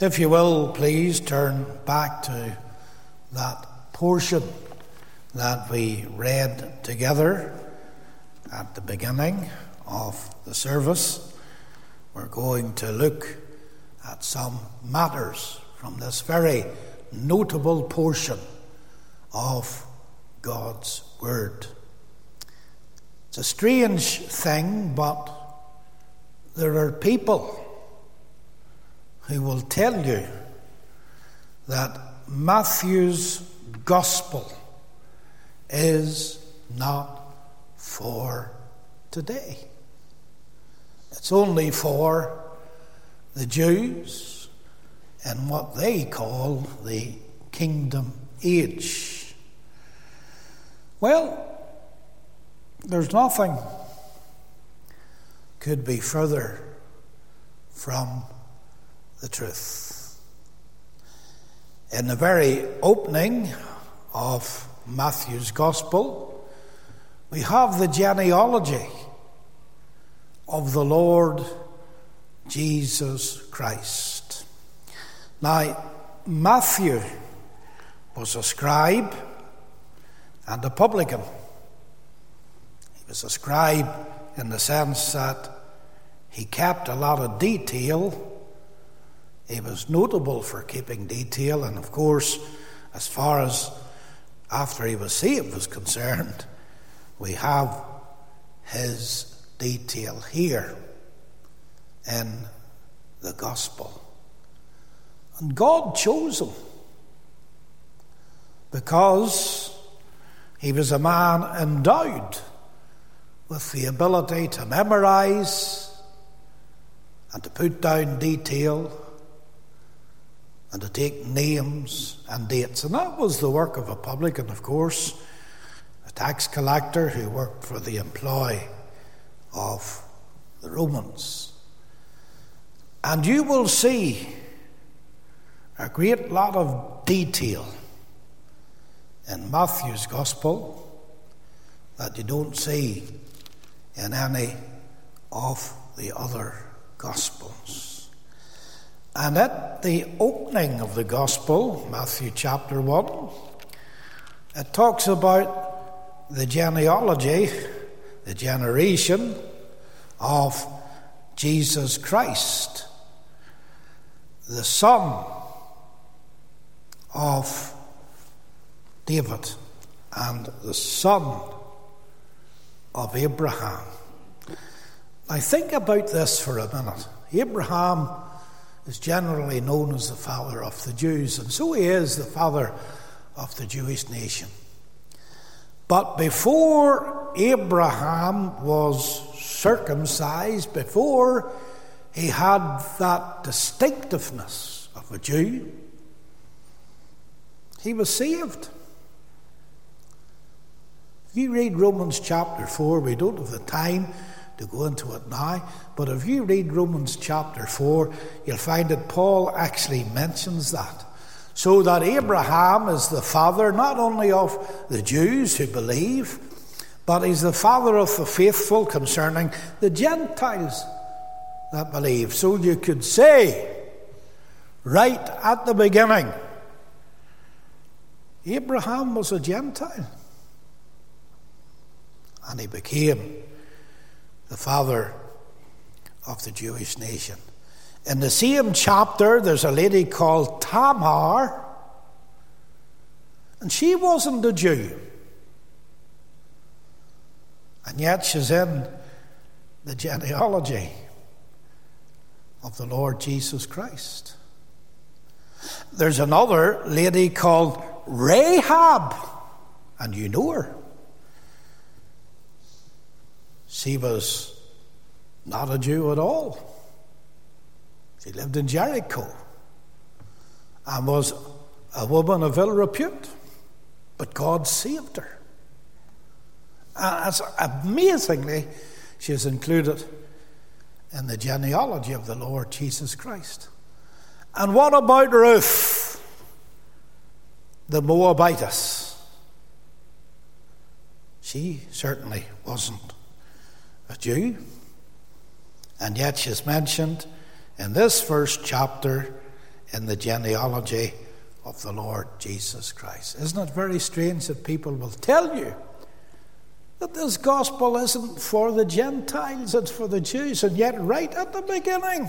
If you will, please turn back to that portion that we read together at the beginning of the service. We're going to look at some matters from this very notable portion of God's Word. It's a strange thing, but there are people who will tell you that Matthew's Gospel is not for today. It's only for the Jews in what they call the Kingdom Age. Well, there's nothing could be further from the truth. In the very opening of Matthew's Gospel, we have the genealogy of the Lord Jesus Christ. Now, Matthew was a scribe and a publican. He was a scribe in the sense that he kept a lot of detail. He was notable for keeping detail, and of course, as far as after he was saved was concerned, we have his detail here in the Gospel. And God chose him because he was a man endowed with the ability to memorize and to put down detail and to take names and dates. And that was the work of a publican, of course, a tax collector who worked for the employ of the Romans. And you will see a great lot of detail in Matthew's Gospel that you don't see in any of the other Gospels. And at the opening of the Gospel, Matthew chapter 1, it talks about the genealogy, the generation of Jesus Christ, the son of David and the son of Abraham. Now think about this for a minute. Abraham is generally known as the father of the Jews, and so he is the father of the Jewish nation. But before Abraham was circumcised, before he had that distinctiveness of a Jew, he was saved. If you read Romans chapter 4, we don't have the time to go into it now, but if you read Romans chapter 4, you'll find that Paul actually mentions that. So that Abraham is the father not only of the Jews who believe, but he's the father of the faithful concerning the Gentiles that believe. So you could say, right at the beginning, Abraham was a Gentile. And he became the father of the Jewish nation. In the same chapter, there's a lady called Tamar, and she wasn't a Jew. And yet she's in the genealogy of the Lord Jesus Christ. There's another lady called Rahab, and you know her. She was not a Jew at all. She lived in Jericho and was a woman of ill repute, but God saved her. And amazingly, she is included in the genealogy of the Lord Jesus Christ. And what about Ruth, the Moabitess? She certainly wasn't a Jew, and yet she's mentioned in this first chapter in the genealogy of the Lord Jesus Christ. Isn't it very strange that people will tell you that this gospel isn't for the Gentiles, it's for the Jews, and yet right at the beginning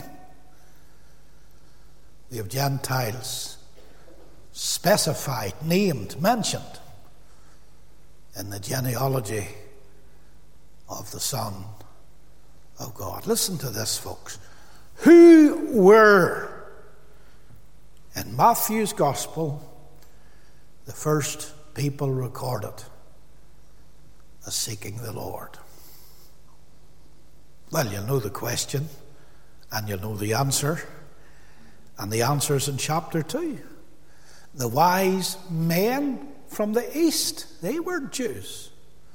we have Gentiles specified, named, mentioned in the genealogy of the Son of God. Listen to this, folks. Who were, in Matthew's Gospel, the first people recorded as seeking the Lord? Well, you'll know the question, and you'll know the answer. And the answer is in chapter 2. The wise men from the east, they were Jews.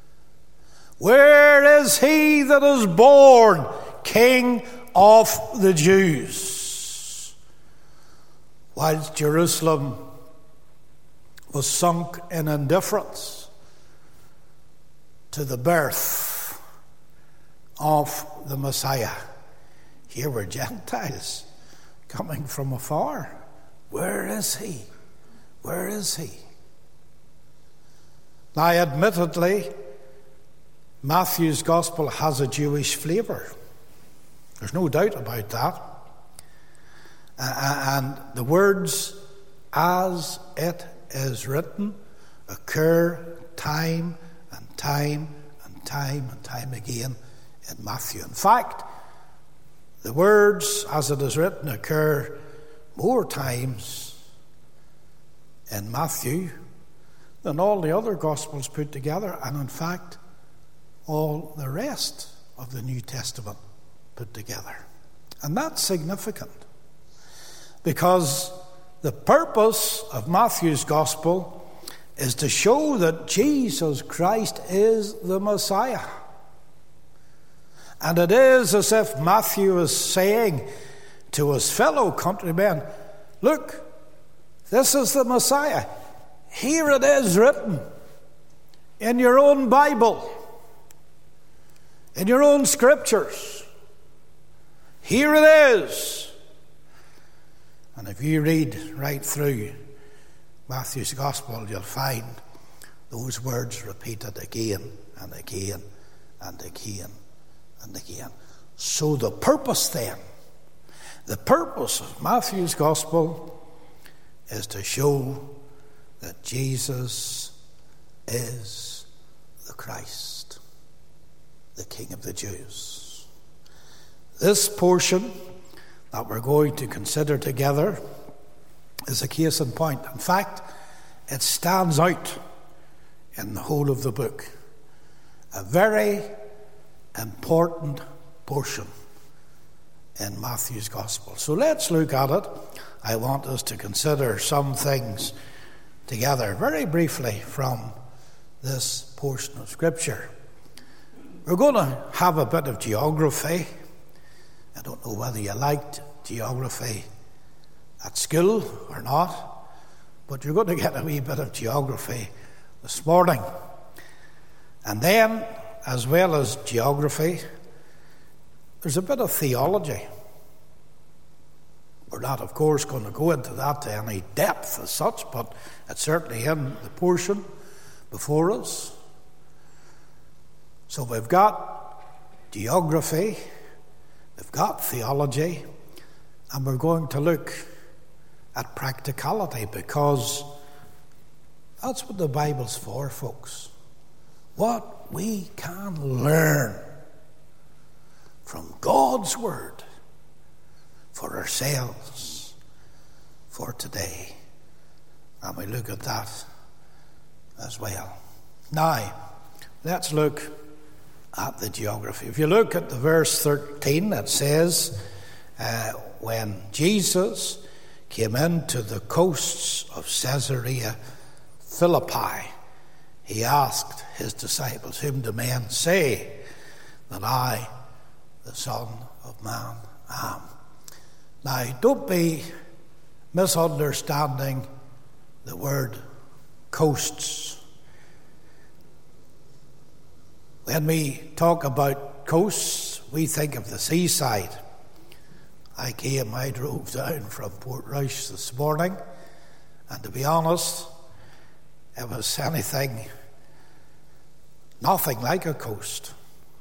Where is he that is born King of the Jews? Whilst Jerusalem was sunk in indifference to the birth of the Messiah, here were Gentiles coming from afar. Where is he? Where is he? Now, admittedly, Matthew's Gospel has a Jewish flavour. There's no doubt about that. And the words, as it is written, occur time and time and time and time again in Matthew. In fact, the words, as it is written, occur more times in Matthew than all the other Gospels put together, and in fact, all the rest of the New Testament put together. And that's significant, because the purpose of Matthew's Gospel is to show that Jesus Christ is the Messiah. And it is as if Matthew is saying to his fellow countrymen, look, this is the Messiah. Here it is written in your own Bible, in your own scriptures. Here it is. And if you read right through Matthew's Gospel, you'll find those words repeated again and again and again and again. So the purpose of Matthew's Gospel is to show that Jesus is the Christ, the King of the Jews. This portion that we're going to consider together is a case in point. In fact, it stands out in the whole of the book. A very important portion in Matthew's Gospel. So let's look at it. I want us to consider some things together very briefly from this portion of Scripture. We're going to have a bit of geography. I don't know whether you liked geography at school or not, but you're going to get a wee bit of geography this morning. And then, as well as geography, there's a bit of theology. We're not, of course, going to go into that to any depth as such, but it's certainly in the portion before us. So we've got geography, we've got theology, and we're going to look at practicality, because that's what the Bible's for, folks. What we can learn from God's Word for ourselves for today. And we look at that as well. Now, let's look at the geography. If you look at the verse 13, it says, when Jesus came into the coasts of Caesarea Philippi, he asked his disciples, whom do men say that I, the Son of Man, am? Now, don't be misunderstanding the word coasts. When we talk about coasts, we think of the seaside. I drove down from Portrush this morning, and to be honest, it was nothing like a coast.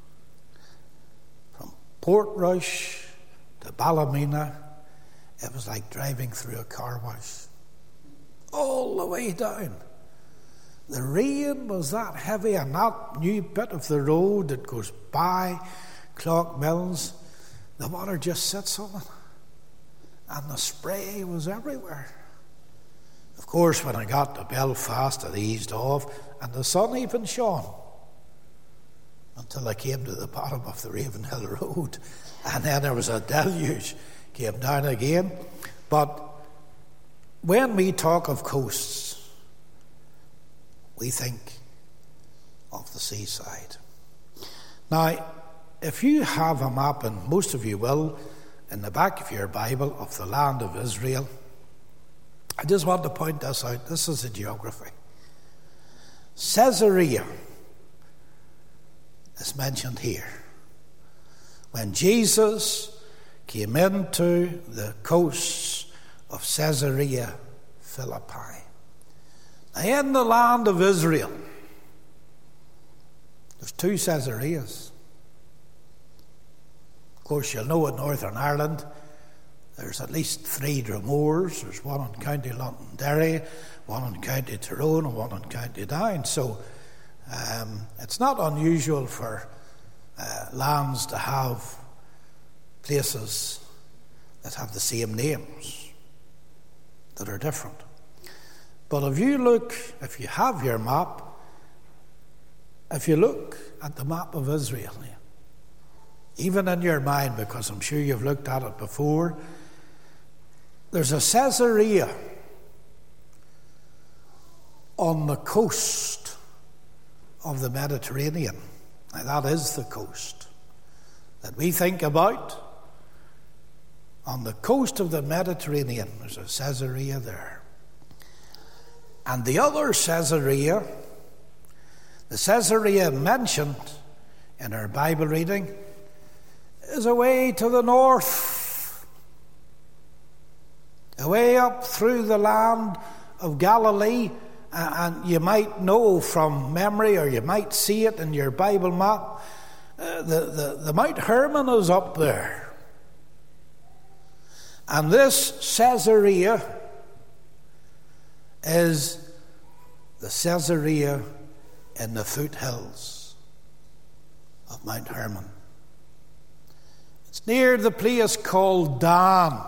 From Portrush to Ballymena, it was like driving through a car wash. All the way down. The rain was that heavy, and that new bit of the road that goes by Clockmills, the water just sits on it. And the spray was everywhere. Of course, when I got to Belfast, it eased off, and the sun even shone. Until I came to the bottom of the Ravenhill Road, and then there was a deluge, came down again. But when we talk of coasts, we think of the seaside. Now, if you have a map, and most of you will, in the back of your Bible, of the land of Israel, I just want to point this out. This is the geography. Caesarea is mentioned here. When Jesus came into the coasts of Caesarea Philippi. Now, in the land of Israel, there's 2 Caesareas. Of course, you'll know in Northern Ireland, there's at least 3 Dromores. There's one in County Londonderry, one in County Tyrone, and one in County Down. So it's not unusual for lands to have places that have the same names that are different. But if you have your map, if you look at the map of Israel, even in your mind, because I'm sure you've looked at it before, there's a Caesarea on the coast of the Mediterranean. Now, that is the coast that we think about. On the coast of the Mediterranean, there's a Caesarea there. And the other Caesarea, the Caesarea mentioned in our Bible reading, is away to the north, away up through the land of Galilee. And you might know from memory, or you might see it in your Bible map, the Mount Hermon is up there. And this Caesarea is the Caesarea in the foothills of Mount Hermon. It's near the place called Dan.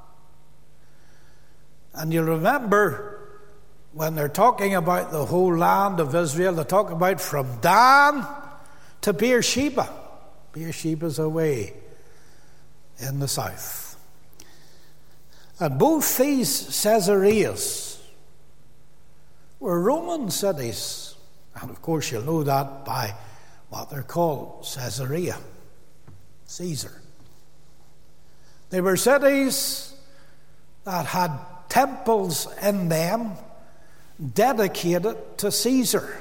And you'll remember, when they're talking about the whole land of Israel, they talk about from Dan to Beersheba. Beersheba's away in the south. And both these Caesareas were Roman cities. And of course you'll know that by what they're called, Caesarea, Caesar. They were cities that had temples in them dedicated to Caesar.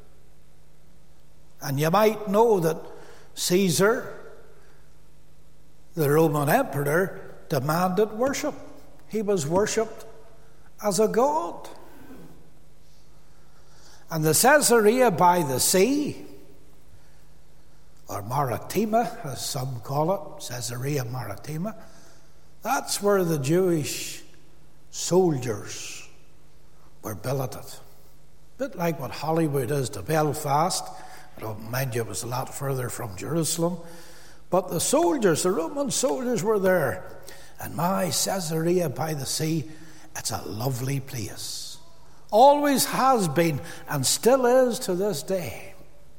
And you might know that Caesar, the Roman emperor, demanded worship. He was worshipped as a god. And the Caesarea by the sea, or Maritima, as some call it, Caesarea Maritima, that's where the Jewish soldiers were billeted. A bit like what Hollywood is to Belfast. Mind you, it was a lot further from Jerusalem. But the soldiers, the Roman soldiers, were there. And my Caesarea by the sea, it's a lovely place. Always has been, and still is to this day.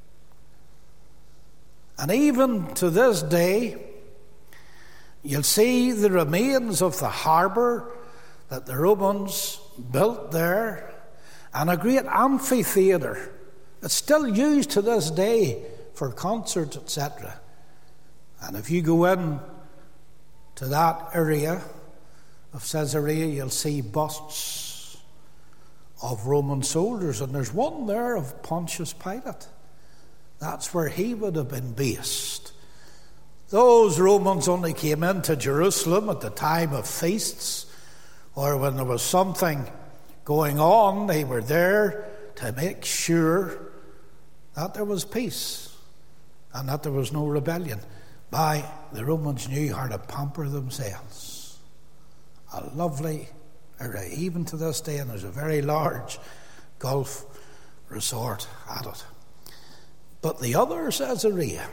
And even to this day, you'll see the remains of the harbour that the Romans built there, and a great amphitheatre. It's still used to this day for concerts, etc. And if you go in to that area of Caesarea, you'll see busts of Roman soldiers. And there's one there of Pontius Pilate. That's where he would have been based. Those Romans only came into Jerusalem at the time of feasts, or when there was something going on. They were there to make sure that there was peace and that there was no rebellion. The Romans knew how to pamper themselves. A lovely area, even to this day, and there's a very large golf resort at it. But the other Caesarea,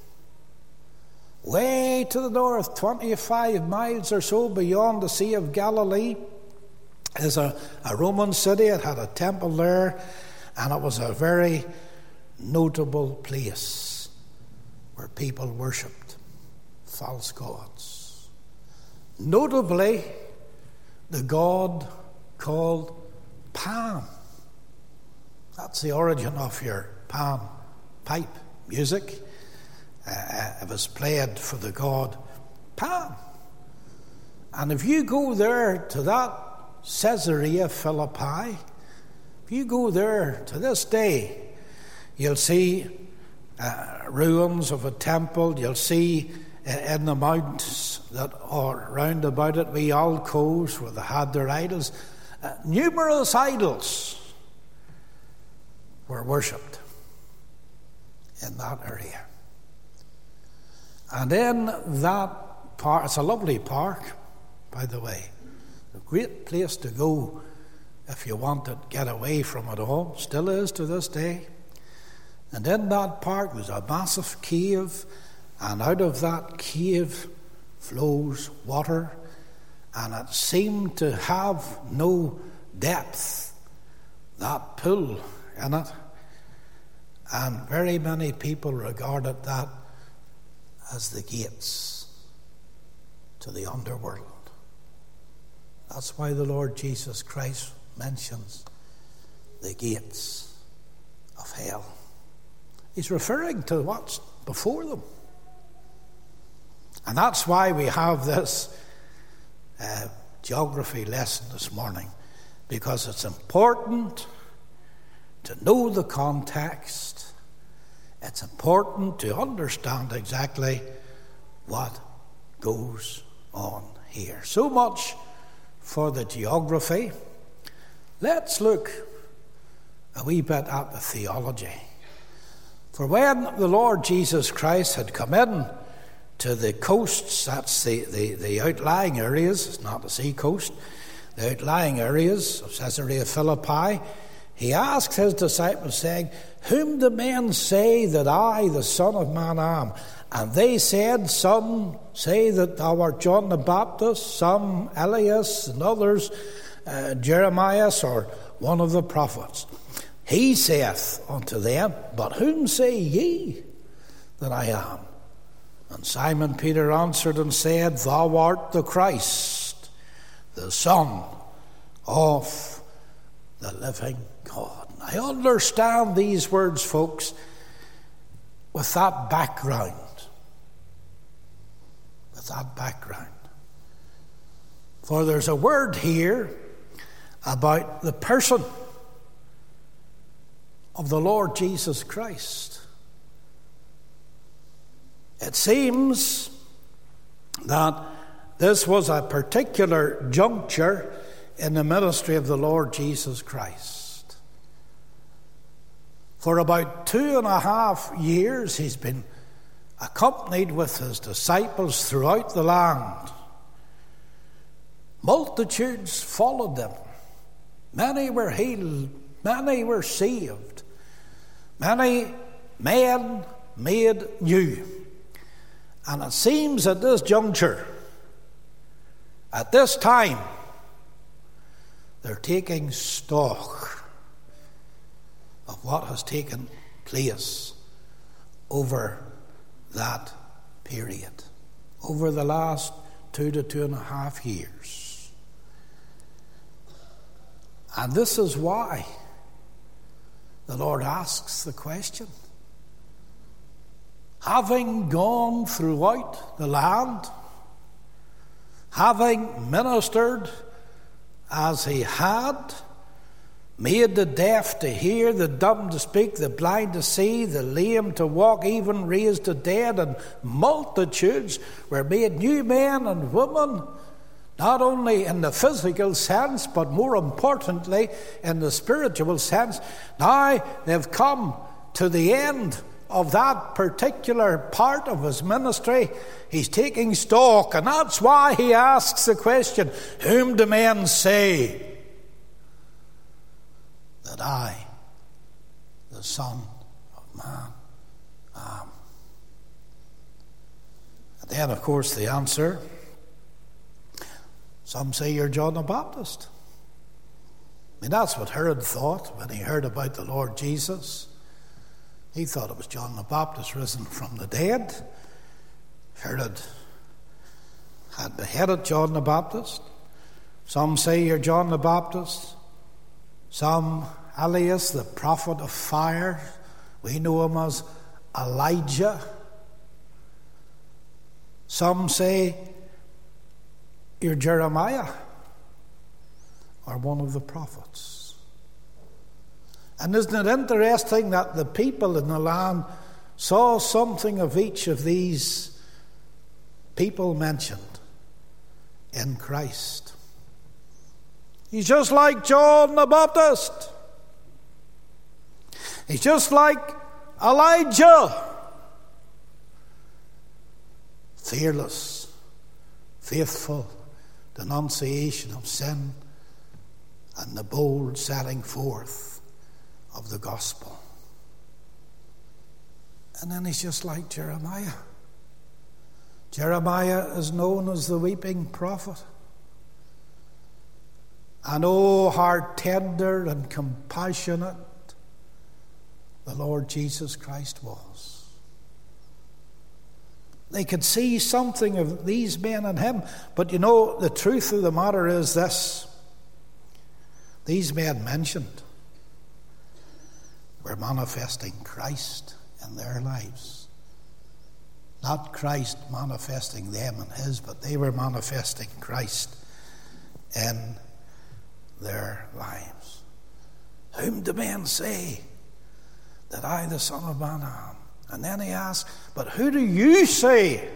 way to the north, 25 miles or so beyond the Sea of Galilee, is a Roman city. It had a temple there, and it was a very notable place where people worshipped false gods. Notably, the god called Pan. That's the origin of your pan pipe music. It was played for the god Pan. And if you go there to that Caesarea Philippi, if you go there to this day, you'll see ruins of a temple. You'll see in the mountains that are round about it, wee alcoves where they had their idols. Numerous idols were worshipped in that area. And in that park, it's a lovely park, by the way, a great place to go if you want to get away from it all, still is to this day. And in that park there's a massive cave, and out of that cave flows water, and it seemed to have no depth, that pool in it. And very many people regarded that as the gates to the underworld. That's why the Lord Jesus Christ mentions the gates of hell. He's referring to what's before them. And that's why we have this geography lesson this morning, because it's important to know the context. It's important to understand exactly what goes on here. So much for the geography. Let's look a wee bit at the theology. For when the Lord Jesus Christ had come in to the coasts, that's the outlying areas, it's not the sea coast, the outlying areas of Caesarea Philippi, he asked his disciples, saying, "Whom do men say that I, the Son of Man, am?" And they said, "Some say that thou art John the Baptist, some Elias, and others Jeremiah, or one of the prophets." He saith unto them, "But whom say ye that I am?" And Simon Peter answered and said, "Thou art the Christ, the Son of the living God." I understand these words, folks, with that background. With that background. For there's a word here about the person of the Lord Jesus Christ. It seems that this was a particular juncture in the ministry of the Lord Jesus Christ. For about 2.5 years, he's been accompanied with his disciples throughout the land. Multitudes followed them. Many were healed. Many were saved. Many men made new. And it seems at this juncture, at this time, they're taking stock of what has taken place over that period, over the last 2 to 2.5 years. And this is why the Lord asks the question. Having gone throughout the land, having ministered as he had made the deaf to hear, the dumb to speak, the blind to see, the lame to walk, even raised the dead, and multitudes were made new men and women, not only in the physical sense, but more importantly in the spiritual sense. Now they've come to the end of that particular part of his ministry. He's taking stock, and that's why he asks the question, whom do men say that I, the Son of Man, am? And then, of course, the answer, some say you're John the Baptist. I mean, that's what Herod thought when he heard about the Lord Jesus. He thought it was John the Baptist risen from the dead. Herod had beheaded John the Baptist. Some say you're John the Baptist. Some, Elias, the prophet of fire. We know him as Elijah. Some say you're Jeremiah or one of the prophets. And isn't it interesting that the people in the land saw something of each of these people mentioned in Christ? He's just like John the Baptist. He's just like Elijah. Fearless, faithful denunciation of sin and the bold setting forth of the gospel. And then he's just like Jeremiah. Jeremiah is known as the weeping prophet. And oh, how tender and compassionate the Lord Jesus Christ was. They could see something of these men in him. But you know, the truth of the matter is this. These men mentioned were manifesting Christ in their lives. Not Christ manifesting them and his, but they were manifesting Christ in their lives. Whom do men say that I, the Son of Man, am? And then he asks, but who do you say?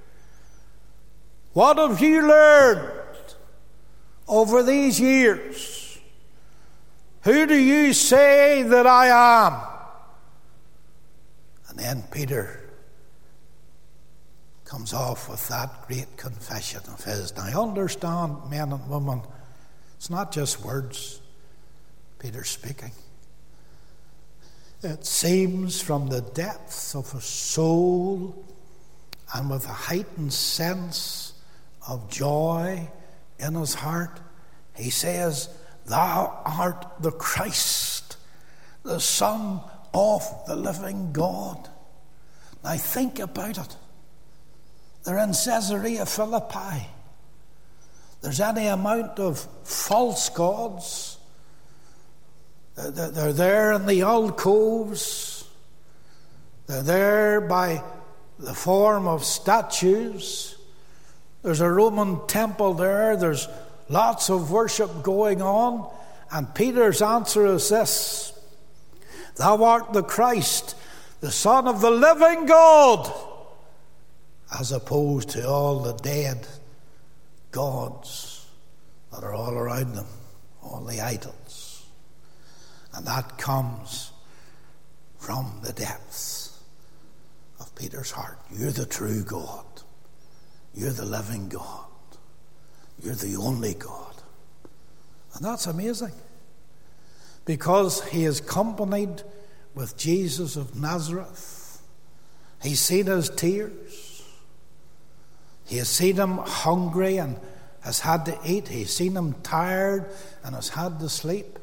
What have you learned over these years? Who do you say that I am? And then Peter comes off with that great confession of his. Now understand, men and women, it's not just words Peter's speaking. It seems from the depths of his soul and with a heightened sense of joy in his heart, he says, Thou art the Christ, the Son of the living God. Now think about it. They're in Caesarea Philippi. There's any amount of false gods. They're there in the alcoves. They're there by the form of statues. There's a Roman temple there. There's lots of worship going on. And Peter's answer is this: Thou art the Christ, the Son of the living God, as opposed to all the dead gods that are all around them, all the idols. And that comes from the depths of Peter's heart. You're the true God. You're the living God. You're the only God. And that's amazing, because he is accompanied with Jesus of Nazareth. He's seen his tears. He has seen him hungry and has had to eat. He's seen him tired and has had to sleep.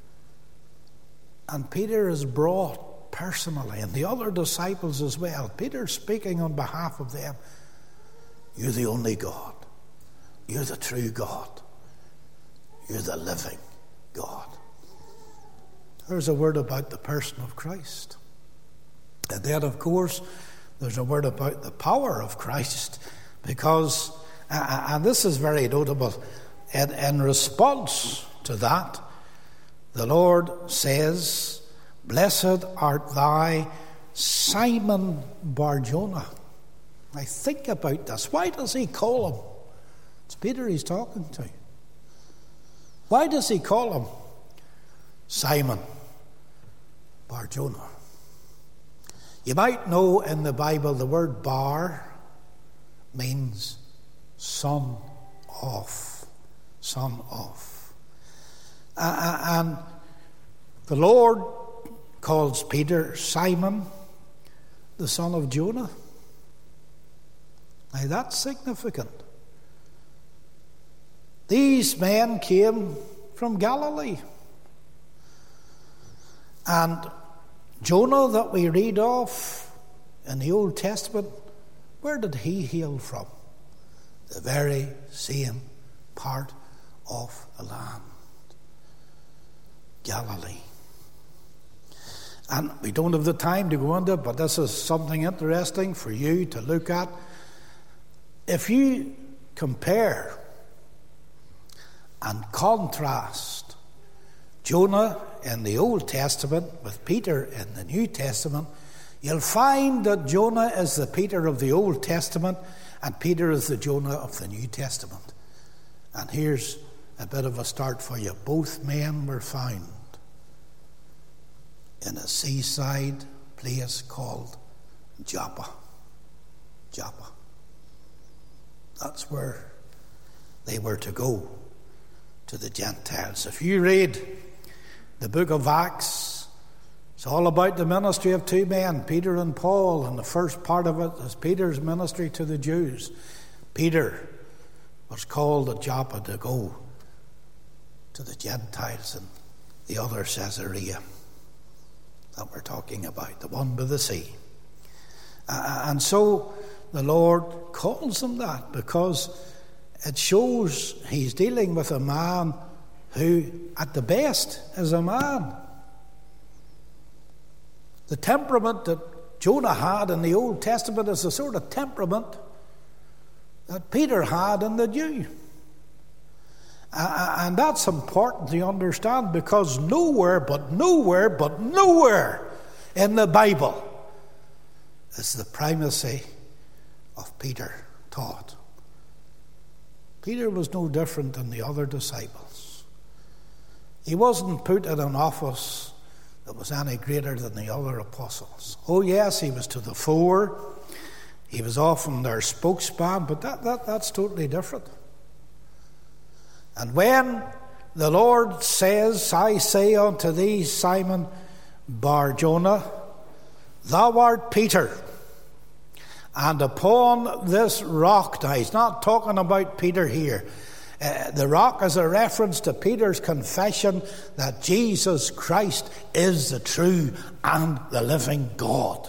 And Peter is brought personally, and the other disciples as well. Peter's speaking on behalf of them. You're the only God. You're the true God. You're the living God. There's a word about the person of Christ. And then, of course, there's a word about the power of Christ, because, and this is very notable, in response to that, the Lord says, "Blessed art thou, Simon Bar-Jonah." Now think about this. Why does he call him? It's Peter he's talking to. Why does he call him Simon Bar-Jonah? You might know in the Bible the word bar means son of. Son of. And the Lord calls Peter Simon, the son of Jonah. Now that's significant. These men came from Galilee. And Jonah that we read of in the Old Testament, where did he hail from? The very same part of the land. Galilee. And we don't have the time to go into it, but this is something interesting for you to look at. If you compare and contrast Jonah in the Old Testament with Peter in the New Testament, you'll find that Jonah is the Peter of the Old Testament and Peter is the Jonah of the New Testament. And here's a bit of a start for you. Both men were found in a seaside place called Joppa. Joppa. That's where they were to go, to the Gentiles. If you read the book of Acts, it's all about the ministry of two men, Peter and Paul, and the first part of it is Peter's ministry to the Jews. Peter was called at Joppa to go to the Gentiles, and the other Caesarea that we're talking about, the one by the sea. And so the Lord calls him that because it shows he's dealing with a man who, at the best, is a man. The temperament that Jonah had in the Old Testament is the sort of temperament that Peter had in the New. And that's important to understand because nowhere in the Bible is the primacy of Peter taught. Peter was no different than the other disciples. He wasn't put in an office that was any greater than the other apostles. Oh yes, he was to the fore. He was often their spokesman, but that's totally different. And when the Lord says, "I say unto thee, Simon Bar-Jonah, thou art Peter, and upon this rock," now he's not talking about Peter here. The rock is a reference to Peter's confession that Jesus Christ is the true and the living God.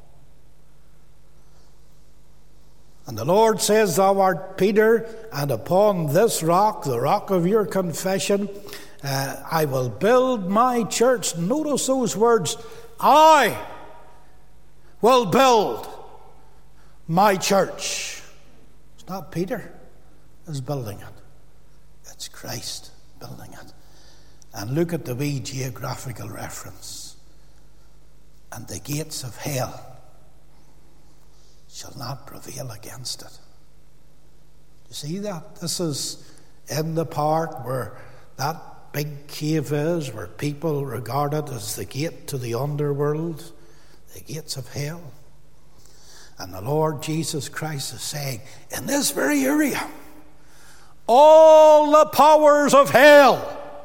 And the Lord says, "Thou art Peter, and upon this rock, the rock of your confession, I will build my church." Notice those words, "I will build my church." It's not Peter who's building it. It's Christ building it. And look at the wee geographical reference. "And the gates of hell shall not prevail against it." You see that? This is in the part where that big cave is, where people regard it as the gate to the underworld, the gates of hell. And the Lord Jesus Christ is saying, in this very area, all the powers of hell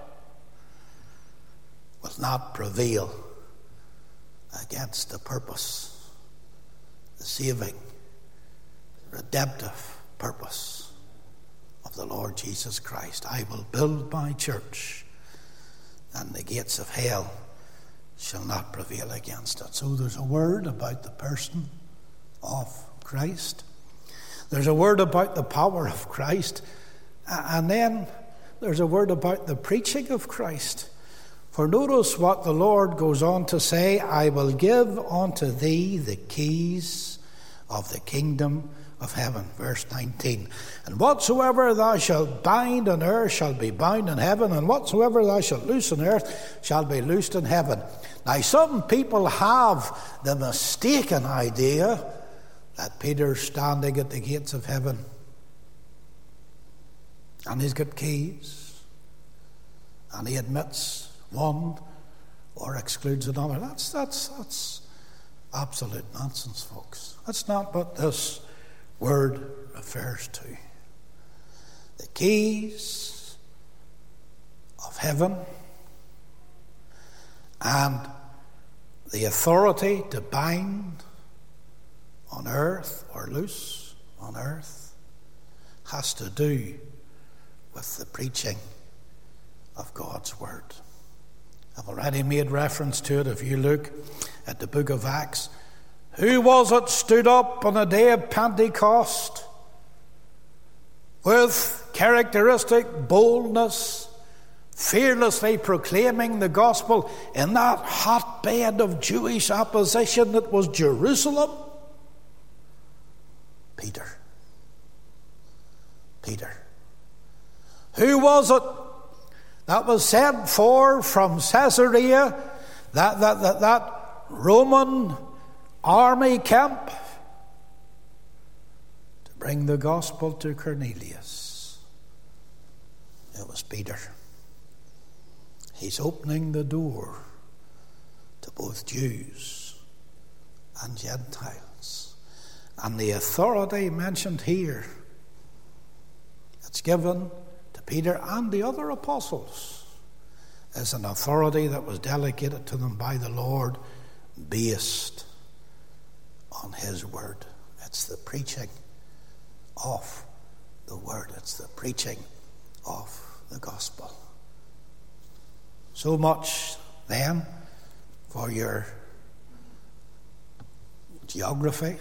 will not prevail against the purpose, the saving, redemptive purpose of the Lord Jesus Christ. "I will build my church, and the gates of hell shall not prevail against it." So there's a word about the person of Christ. There's a word about the power of Christ. And then there's a word about the preaching of Christ. For notice what the Lord goes on to say, "I will give unto thee the keys of the kingdom of heaven. Verse 19. And whatsoever thou shalt bind on earth shall be bound in heaven, and whatsoever thou shalt loose on earth shall be loosed in heaven. Now some people have the mistaken idea that Peter's standing at the gates of heaven and he's got keys and he admits one or excludes another. That's absolute nonsense, folks. That's not what this word refers to. The keys of heaven and the authority to bind on earth or loose on earth has to do with the preaching of God's word. I've already made reference to it. If you look at the book of Acts, who was it stood up on the day of Pentecost with characteristic boldness, fearlessly proclaiming the gospel in that hotbed of Jewish opposition that was Jerusalem? Peter. Who was it that was sent for from Caesarea, that Roman army camp, to bring the gospel to Cornelius? It was Peter. He's opening the door to both Jews and Gentiles. And the authority mentioned here, it's given to Peter and the other apostles, is an authority that was delegated to them by the Lord based on his word. It's the preaching of the word. It's the preaching of the gospel. So much then for your geography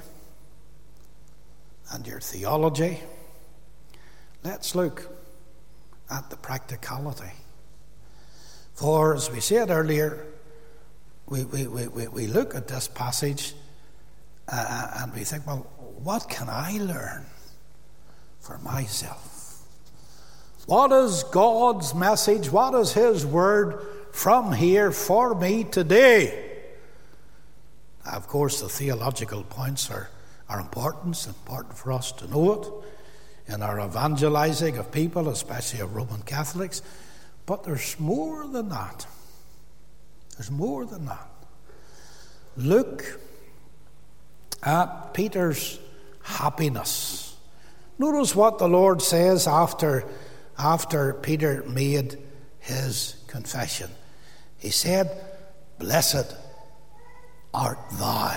and your theology. Let's look at the practicality. For as we said earlier, we look at this passage and we think, well, what can I learn for myself? What is God's message? What is his word from here for me today? Now, of course, the theological points are important. It's important for us to know it in our evangelizing of people, especially of Roman Catholics. But there's more than that. There's more than that. Look at Peter's happiness. Notice what the Lord says after Peter made his confession. He said, "Blessed art thou,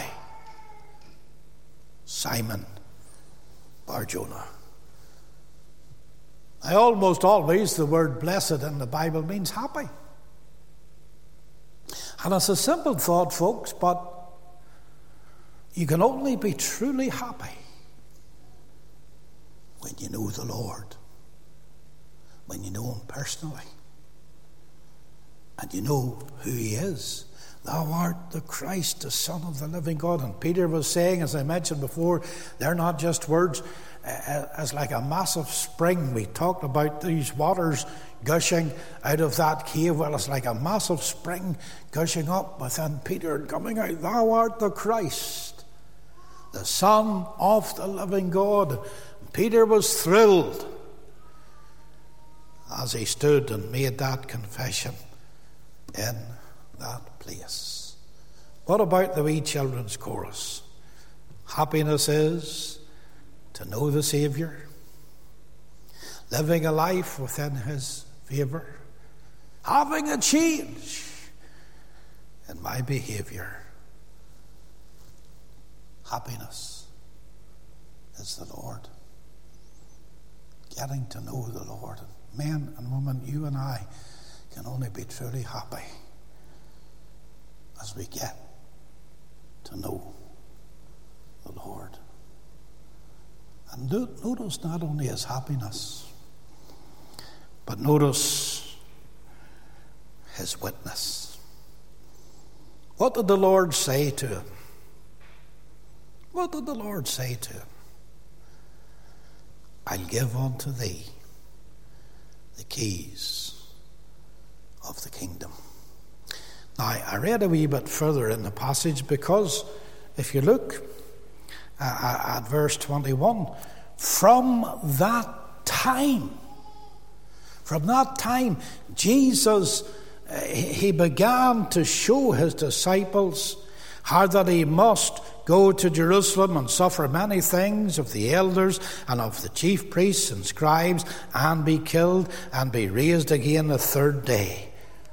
Simon Bar-Jonah." Now, almost always the word blessed in the Bible means happy. And it's a simple thought, folks, but you can only be truly happy when you know the Lord, when you know him personally, and you know who he is. Thou art the Christ, the Son of the living God. And Peter was saying, as I mentioned before, they're not just words. As like a massive spring. We talked about these waters gushing out of that cave. Well, it's like a massive spring gushing up within Peter and coming out. Thou art the Christ, the Son of the living God. And Peter was thrilled as he stood and made that confession in that place. What about the wee children's chorus? Happiness is to know the Saviour, living a life within his favour, having a change in my behaviour. Happiness is the Lord. Getting to know the Lord. Men and women, you and I can only be truly happy as we get to know the Lord. And notice not only his happiness, but notice his witness. What did the Lord say to him? What did the Lord say to him? I'll give unto thee the keys of the kingdom. Now, I read a wee bit further in the passage, because if you look at verse 21, from that time, Jesus, he began to show his disciples how that he must go to Jerusalem and suffer many things of the elders and of the chief priests and scribes, and be killed and be raised again the third day.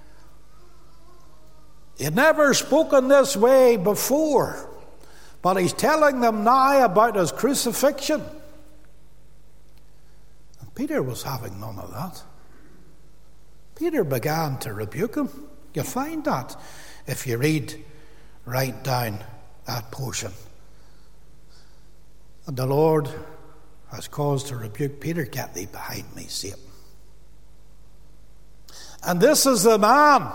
He had never spoken this way before, but he's telling them now about his crucifixion. And Peter was having none of that. Peter began to rebuke him. You'll find that if you read right down that portion. And the Lord has cause to rebuke Peter, get thee behind me, Satan. And this is the man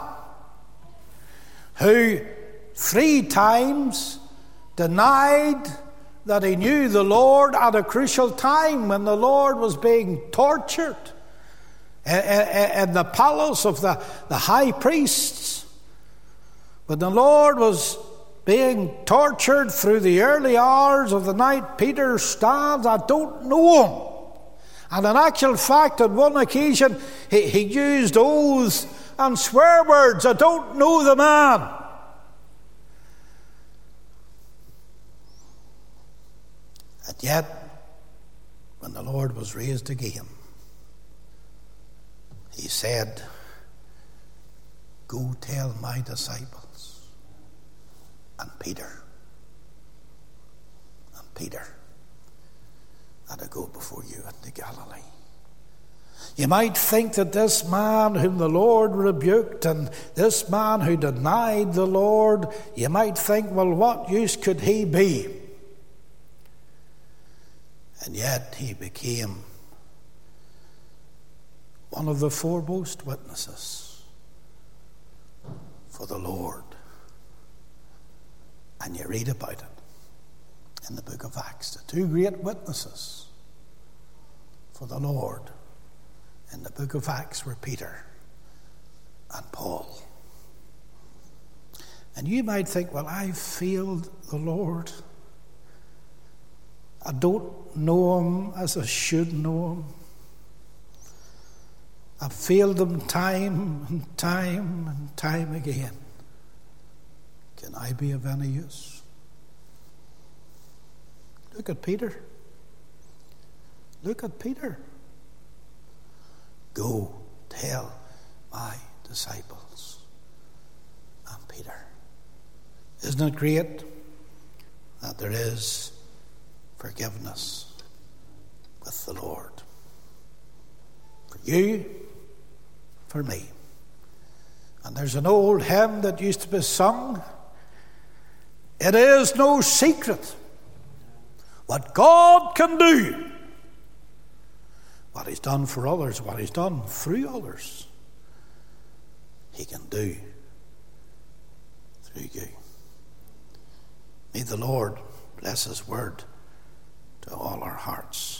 who 3 times denied that he knew the Lord at a crucial time when the Lord was being tortured in the palace of the high priests. When the Lord was being tortured through the early hours of the night, Peter stands, I don't know him. And in actual fact, on one occasion, he used oaths and swear words. I don't know the man. And yet, when the Lord was raised again, he said, go tell my disciples and Peter that I go before you into Galilee. You might think that this man whom the Lord rebuked and this man who denied the Lord, you might think, well, what use could he be? And yet he became one of the foremost witnesses for the Lord. And you read about it in the book of Acts. The 2 great witnesses for the Lord in the book of Acts were Peter and Paul. And you might think, well, I've failed the Lord. I don't know him as I should know him. I've failed him time and time and time again. Can I be of any use? Look at Peter. Look at Peter. Go tell my disciples and Peter. Isn't it great that there is forgiveness with the Lord? For you, for me. And there's an old hymn that used to be sung. It is no secret what God can do. What he's done for others, what he's done through others, he can do through you. May the Lord bless his word to all our hearts.